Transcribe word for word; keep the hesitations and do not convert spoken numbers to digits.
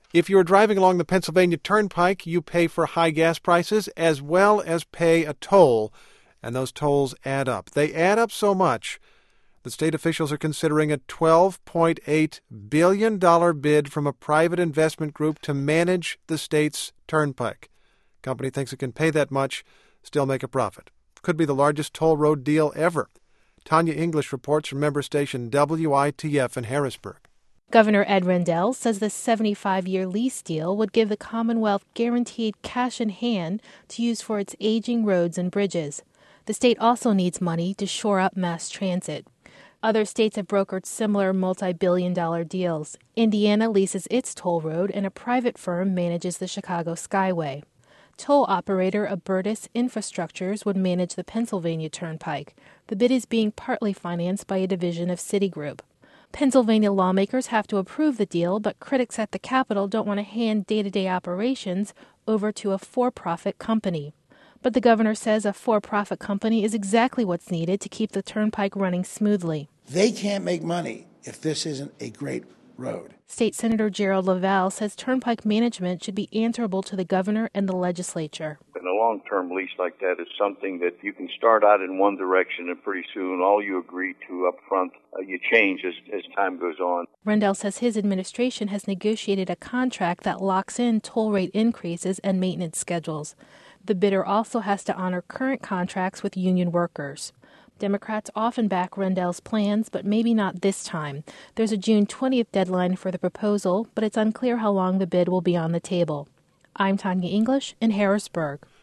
If you are driving along the Pennsylvania Turnpike, you pay for high gas prices as well as pay a toll, and those tolls add up. They add up so much that state officials are considering a twelve point eight billion dollars bid from a private investment group to manage the state's turnpike. Company thinks it can pay that much, still make a profit. Could be the largest toll road deal ever. Tanya English reports from member station W I T F in Harrisburg. Governor Ed Rendell says the seventy-five-year lease deal would give the Commonwealth guaranteed cash in hand to use for its aging roads and bridges. The state also needs money to shore up mass transit. Other states have brokered similar multi-billion dollar deals. Indiana leases its toll road, and a private firm manages the Chicago Skyway. Toll operator Abertis Infrastructures would manage the Pennsylvania Turnpike. The bid is being partly financed by a division of Citigroup. Pennsylvania lawmakers have to approve the deal, but critics at the Capitol don't want to hand day-to-day operations over to a for-profit company. But the governor says a for-profit company is exactly what's needed to keep the turnpike running smoothly. They can't make money if this isn't a great road. State Senator Gerald Laval says turnpike management should be answerable to the governor and the legislature. And a long-term lease like that is something that you can start out in one direction, and pretty soon all you agree to up front, uh, you change as, as time goes on. Rendell says his administration has negotiated a contract that locks in toll rate increases and maintenance schedules. The bidder also has to honor current contracts with union workers. Democrats often back Rendell's plans, but maybe not this time. There's a June twentieth deadline for the proposal, but it's unclear how long the bid will be on the table. I'm Tanya English in Harrisburg.